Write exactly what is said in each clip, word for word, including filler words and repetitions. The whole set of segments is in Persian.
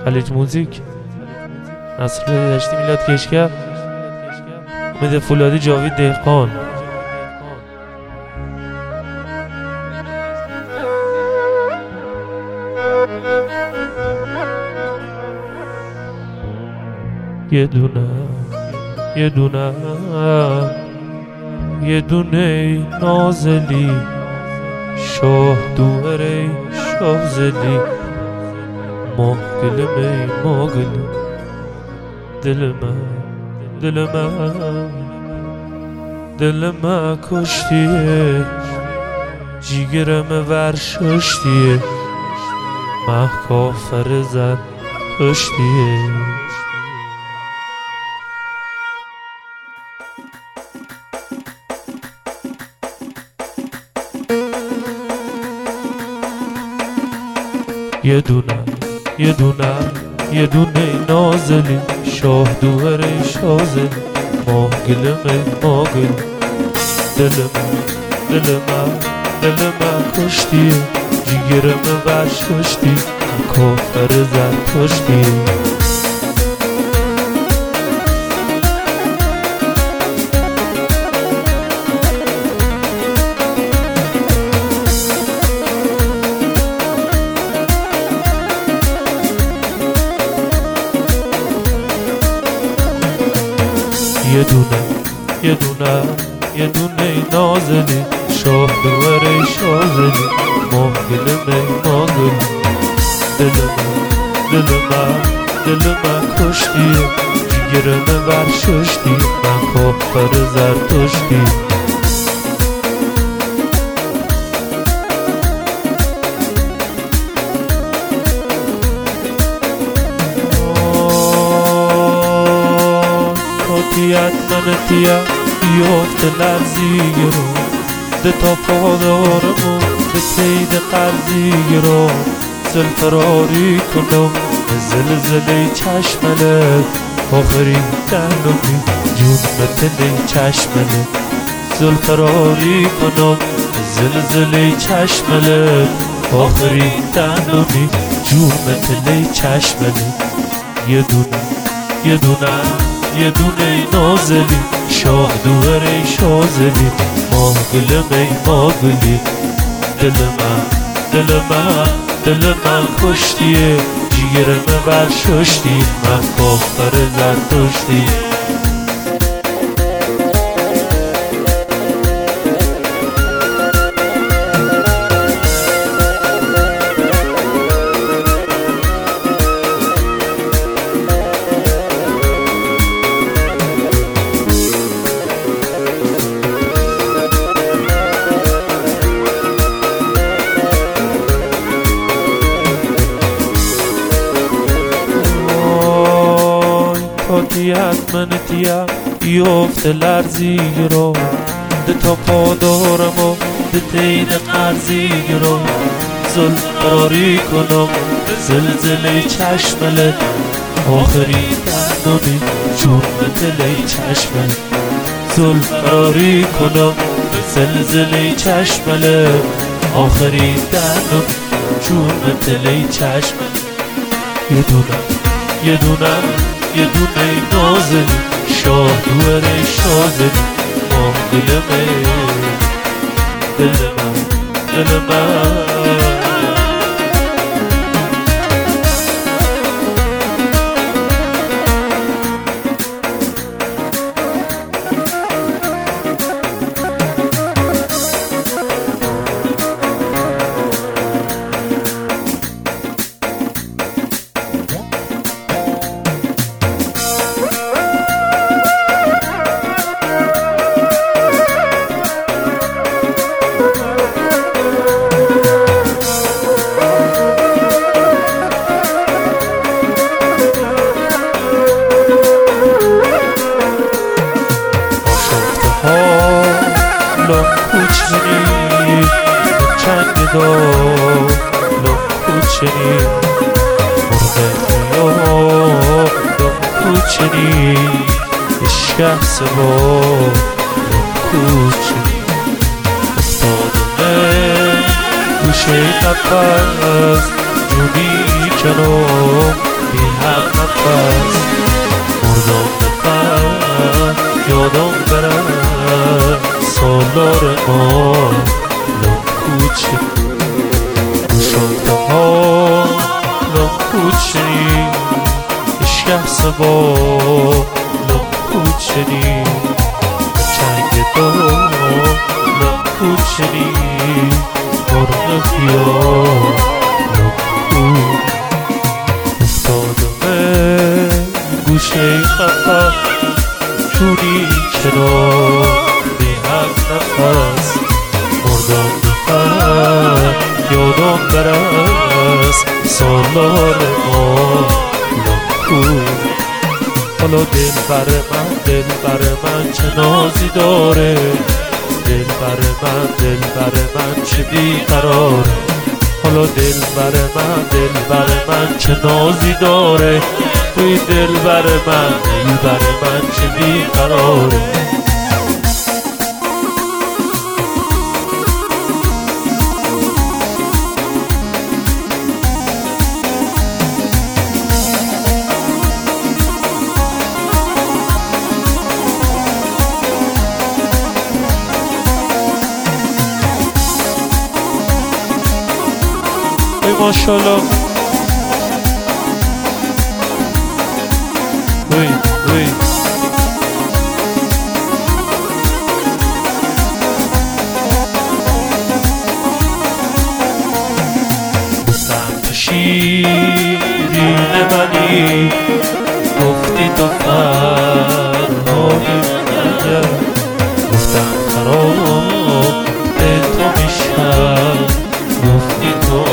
خلیج موزیک، نصر دشتی، میلاد کشگر، امید فولادی، جاوید دهقان. یه دونه یه دونه یه دونه نازلی، شاه دوره شاه زلی، ما گلم ای ما گلم، دل من دل من دل من کشتیه، جیگرم ورششتیه، من کافر زن کشتیه. یه دونه یه دونه یه دونه نازلی، شاه دوره شازلی، ما گلم ما گل، دل من دل من دل من کشتیه، جیگرم ورششتی، کافر زن کشتیه. یه دونه یه دونه یه دونه نازلی، شاه دوره شازلی، ما گلم ما گل، دل من دل من دل من کشتیه، جیگرم ورششتی، من کافر زرتشتی. تیت من تیا بیافت لرزی رو، ده تا پادارمو به قید قرضی رو، زل فراری کنم زلزله چشمنه، آخری دنمی جون بتلی چشمنه، زل فراری کنم زلزله چشمنه، آخری دنمی جون بتلی چشمنه. یه دونه یه دونه یه دونه نازلی، شاه دوره شازلی، ما گلم ای ما گلی، دل من دل من دل من کشتیه، جیگرم ورششتی، من کافر زرتشتی. تیت من تیا بیافت لرزی رو، ده تا پادارمو ده تین قرضی رو، زل فراری کنم زلزله چشمله، آخری دندانی جون دل چشمله، زل فراری کنم زلزله چشمله، آخری دندانی جون دل چشمله. یه دونه یه دونه یه دونه نازلی، شاه دوره شازلی، ما گلم دل من دل من. کوچنی چند دار لب کوچنی، مرغ خیال لب کوچنی، عشق سوا لب کوچنی، افتادم گوشه قفس جونی کنم، نفس مردم نفس یادم برد سالار ما لام کوچه شده ها لام کوچه اشکه سبا لام کوچه چنگ دو لام کوچه مرغ خیال لام کوچه افتادم گوشه خفت جونی کنار بی هم نفس مردم نفس یادم برست سالار ما لام حالا دل بر من دل بر من چه نازی داره دل بر من دل بر من چه بیقراره حالا دل بر من دل بر من چه نازی داره توی دل بر من دل بر من چه بیقراره ماشاءالله وی وی گفتم شیرین منی گفتی تو فرهادی منی گفتم خراب به تو میشم گفتی تو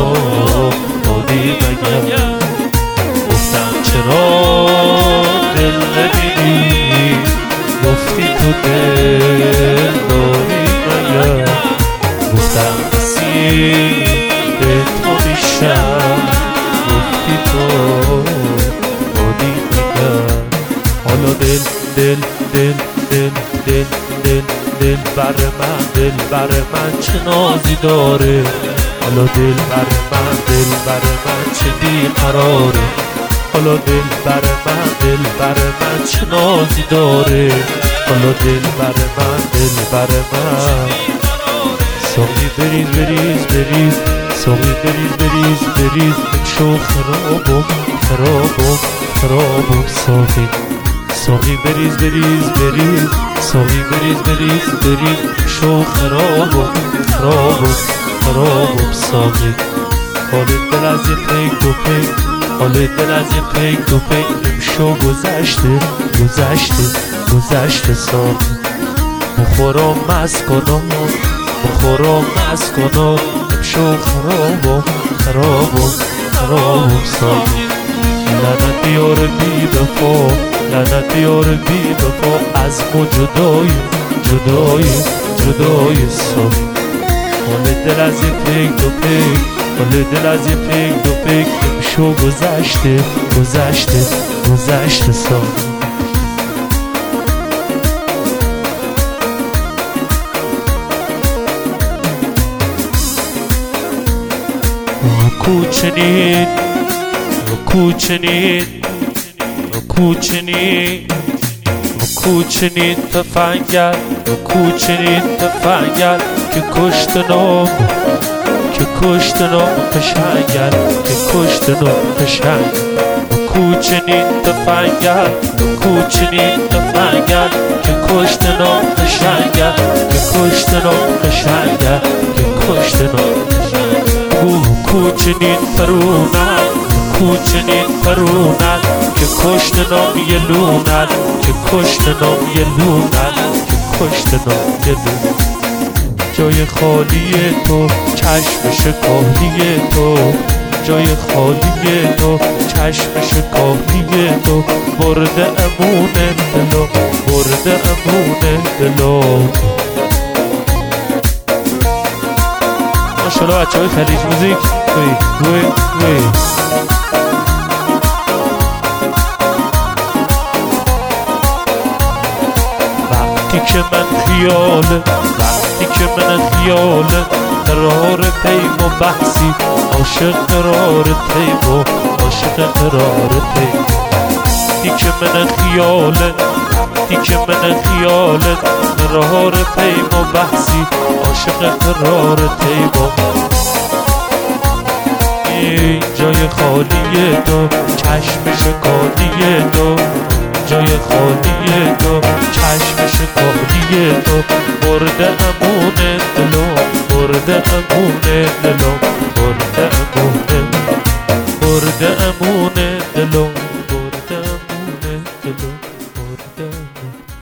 گفتم چرا دل نمیدی گفتی تو دل داری نگه گفتم بسی به تو میشم گفتی تو داری نگه حالا دل دل دل دل دل دل دل بر من دل بر من چه نازی داره حالا دل بر من دل بر من چه بیقراره حالا دل بر من دل بر من چه نازی داره حالا دل بر من دل بر من ساقی بریز بریز بریز ساقی بریز بریز بریز بشو خرابم خرابم خرابم ساقی ساقی بریز بریز بریز ساقی بریز بریز بریز بشو خرابم خرابم خرابم ساقی حال دل از یه پیک دو پیک حال دل از یه پیک دو پیک امشو گذشته گذشته گذشته ساقی بخورم مست کنم بخورم مست کنم امشو خرابم خرابم خرابم ساقی لعنت بیار بی بفا لعنت بیار بی بفا از ما جدای جدای جدای ساقی حال دل از یه پیک دو پیک حال دل از یه پیک دو پیک امشو گذشته گذشته گذشته ساقی کوچنین کوچنین کوچنین کوچنین تفنگل کوچنین تفنگل که کشتنم که کشتنم قشنگل که کشتنم قشنگ کوچنین تفنگل کوچنین تفنگل که کشتنم قشنگل که کشتنم قشنگل که کشتنم کوچنین فرونن کوچنین فرونن که کشتنم یه لونن که کشتنم یه لونن که کشتنم یه لونن جای خالی تو چشم شکاهی تو جای خالی تو چشم شکاهی تو برده امون دلو برده امون دلو ماشاءالله بچه های خلیج موزیک وی وی وی وقتی که من خیاله وقتی که من خیاله قرار پیم و بحثی عاشق قرار پیم و عاشق قرار پیم تیک من خیالت تیک من خیالت قرار پیما بحثی عاشق قرار تیما این جای خالی تو چشم شکالی تو جای خالی تو چشم شکالی تو برده امون دلو برده امون دلو